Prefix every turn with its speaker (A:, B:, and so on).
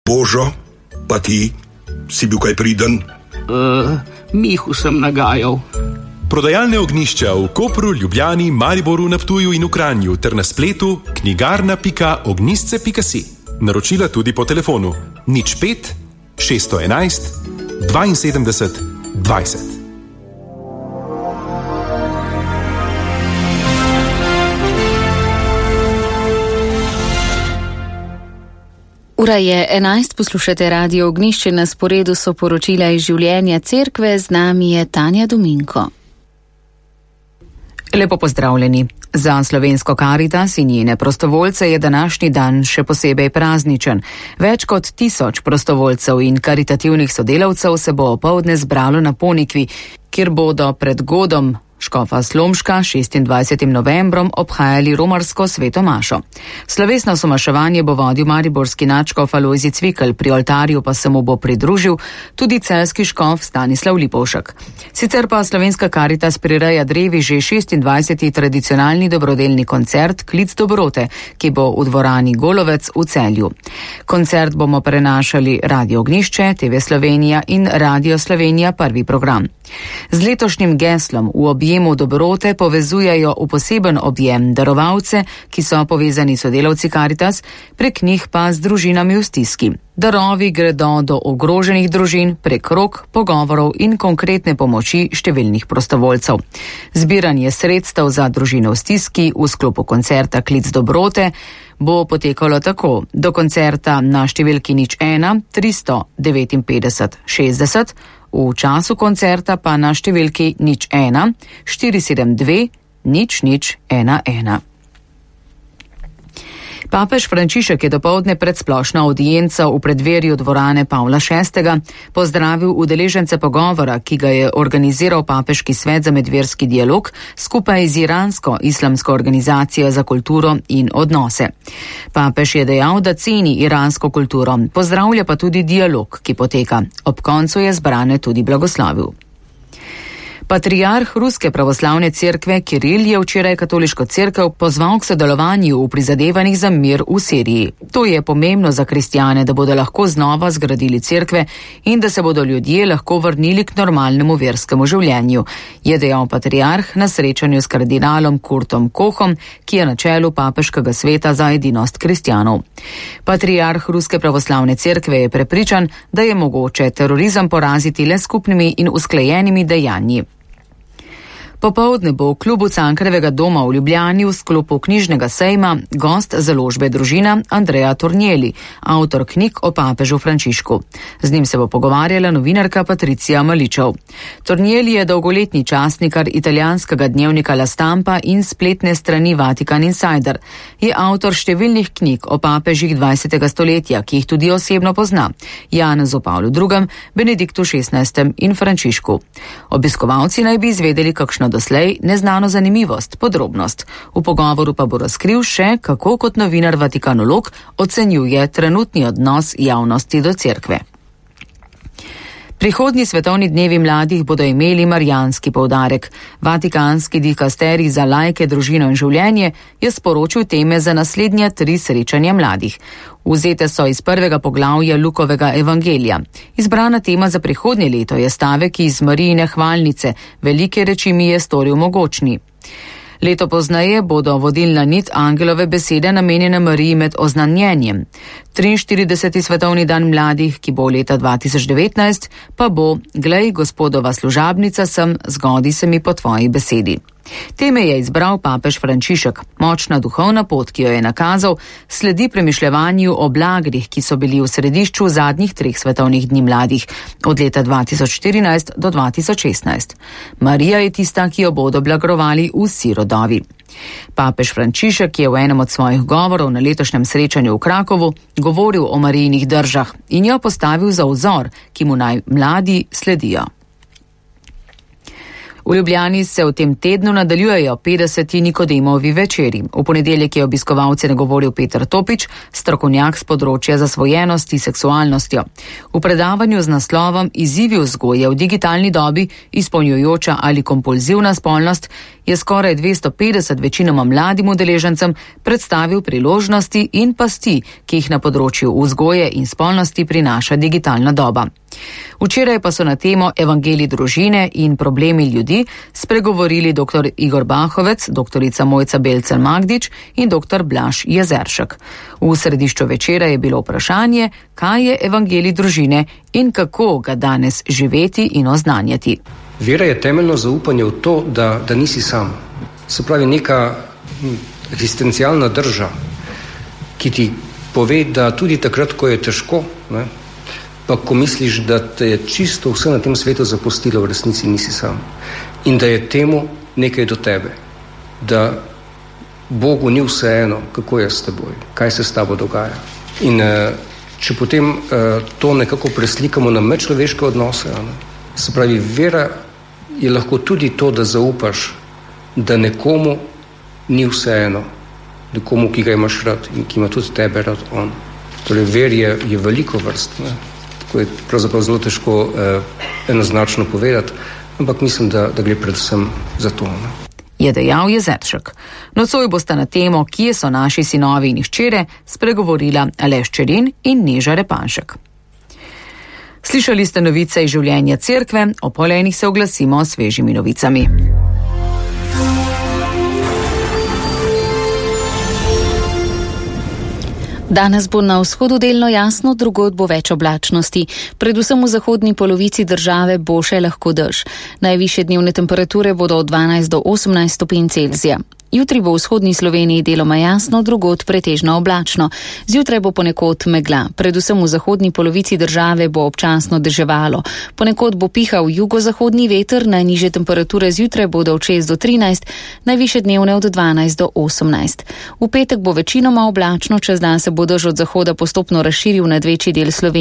A: Božo, pa ti, si bil kaj priden?
B: Mihu sem nagajal.
C: Prodajalne ognjišča v Kopru, Ljubljani, Mariboru, na Ptuju in v Kranju ter na spletu knjigarna.ognjisce.si. Naročila tudi po telefonu 05 611 72 20.
D: Ura je 11, poslušate Radio Ognjišče, na sporedu so poročila iz življenja cerkve, z nami je Tanja Dominko.
E: Lepo pozdravljeni. Za slovensko Karitas in njene prostovoljce je današnji dan še posebej prazničen. Več kot 1000 prostovoljcev in karitativnih sodelavcev se bo opoldne zbralo na Ponikvi, kjer bodo pred godom škofa Slomška 26. novembrom obhajali romarsko sveto mašo. Slovesno somaševanje bo vodil mariborski nadškof Alojzij Cvikl, pri oltarju pa se mu bo pridružil tudi celjski škof Stanislav Lipovšek. Sicer pa slovenska Karitas prireja drevi že 26. tradicionalni dobrodelni koncert Klic dobrote, ki bo v dvorani Golovec v Celju. Koncert bomo prenašali Radio Ognjišče, TV Slovenija in Radio Slovenija prvi program. Z letošnjim geslom v objemu dobrote povezujejo v poseben objem darovalce, ki so povezani sodelavci Karitas, prek njih pa z družinami v stiski. Darovi gredo do ogroženih družin prek rok, pogovorov in konkretne pomoči številnih prostovoljcev. Zbiranje sredstev za družine v stiski v sklopu koncerta Klic dobrote bo potekalo tako: do koncerta na številki 01 359 60, v času koncerta pa na številki 01 472 0011. Papež Frančišek je dopoldne pred splošno avdienco v predverju dvorane Pavla VI. Pozdravil udeležence pogovora, ki ga je organiziral Papeški svet za medverski dialog skupaj z iransko islamsko organizacijo za kulturo in odnose. Papež je dejal, da ceni iransko kulturo, pozdravlja pa tudi dialog, ki poteka. Ob koncu je zbrane tudi blagoslovil. Patriarh Ruske pravoslavne cerkve Kiril je včeraj katoliško cerkev pozval k sodelovanju v prizadevanjih za mir v Siriji. To je pomembno za kristjane, da bodo lahko znova zgradili cerkve in da se bodo ljudje lahko vrnili k normalnemu verskemu življenju, je dejal patriarh na srečanju s kardinalom Kurtom Kohom, ki je na čelu papeškega sveta za edinost kristjanov. Patriarh Ruske pravoslavne cerkve je prepričan, da je mogoče terorizem poraziti le skupnimi in usklajenimi dejanji. Popoldne bo v klubu Cankarjevega doma v Ljubljani v sklopu knjižnega sejma gost založbe Družina Andreja Tornielli, avtor knjig o papežu Frančišku. Z njim se bo pogovarjala novinarka Patricija Maličev. Tornielli je dolgoletni časnikar italijanskega dnevnika La Stampa in spletne strani Vatikan Insider. Je avtor številnih knjig o papežih 20. stoletja, ki jih tudi osebno pozna: Janezu Pavlu II., Benediktu XVI. In Frančišku. Obiskovalci naj bi izvedeli kakšno doslej neznano zanimivost, podrobnost. V pogovoru pa bo razkril še, kako kot novinar vatikanolog ocenjuje trenutni odnos javnosti do cerkve. Prihodnji svetovni dnevi mladih bodo imeli marijanski poudarek. Vatikanski dikasterij za laike, družino in življenje je sporočil teme za naslednja 3 srečanja mladih. Vzete so iz prvega poglavja Lukovega evangelija. Izbrana tema za prihodnje leto je stavek iz Marijine hvalnice: velike reči mi je storil mogočni. Leto pozneje bodo vodilna nit angelove besede namenjene Mariji med oznanjenjem. 43. svetovni dan mladih, ki bo leta 2019, pa bo: glej, gospodova služabnica sem, zgodi se mi po tvoji besedi. Teme je izbral papež Frančišek. Močna duhovna pot, ki jo je nakazal, sledi premišljevanju o blagrih, ki so bili v središču zadnjih 3 svetovnih dni mladih, od leta 2014 do 2016. Marija je tista, ki jo bodo blagrovali vsi rodovi. Papež Frančišek je v enem od svojih govorov na letošnjem srečanju v Krakovu govoril o Marijinih držah in jo postavil za vzor, ki mu naj mladi sledijo. V Ljubljani se v tem tednu nadaljujejo 50. Nikodemovi večeri. V ponedeljek je obiskovalce nagovoril Peter Topič, strokovnjak z področja zasvojenosti s seksualnostjo. V predavanju z naslovom Izzivi vzgoje v digitalni dobi, izpolnjujoča ali kompulzivna spolnost, je skoraj 250 večinoma mladim udeležencem predstavil priložnosti in pasti, ki jih na področju vzgoje in spolnosti prinaša digitalna doba. Včeraj pa so na temo Evangelij družine in problemi ljudi spregovorili dr. Igor Bahovec, dr. Mojca Belcer-Magdič in dr. Blaž Jezeršek. V središču večera je bilo vprašanje, kaj je Evangelij družine in kako ga danes živeti in oznanjati.
F: Vera je temeljno zaupanje v to, da nisi sam. Se pravi neka eksistencialna drža, ki ti pove, da tudi takrat, ko je težko, pa ko misliš, da te je čisto vse na tem svetu zapustilo, v resnici nisi sam. In da je temu nekaj do tebe. Da Bogu ni vseeno, kako je s teboj, kaj se s tabo dogaja. In če potem to nekako preslikamo na medčloveške odnose, se pravi, vera je lahko tudi to, da zaupaš, da nekomu ni vseeno, nekomu, ki ga imaš rad in ki ima tudi tebe rad on. Torej, ver je veliko vrst, tako je pravzaprav zelo težko enoznačno povedati, ampak mislim, da gre predvsem za to.
E: Je dejal Jezeršek. Nocoj bosta na temo, kje so naši sinovi in hčere, spregovorila Aleš Čerin in Neža Repanšek. Slišali ste novice iz življenja cerkve, o pol enih se oglasimo s svežimi novicami.
D: Danes bo na vzhodu delno jasno, drugod bo več oblačnosti. Predvsem v zahodni polovici države bo še lahko dež. Najvišje dnevne temperature bodo od 12 do 18 stopinj Celzija. Jutri bo v vzhodni Sloveniji deloma jasno, drugod pretežno oblačno. Zjutraj bo ponekod megla. Predvsem v zahodni polovici države bo občasno deževalo. Ponekod bo pihal jugozahodni veter, najnižje temperature zjutraj bodo od 6 do 13, najvišje dnevne od 12 do 18. V petek bo večinoma oblačno, čez dan se bo dež od zahoda postopno razširil nad večji del Slovenije.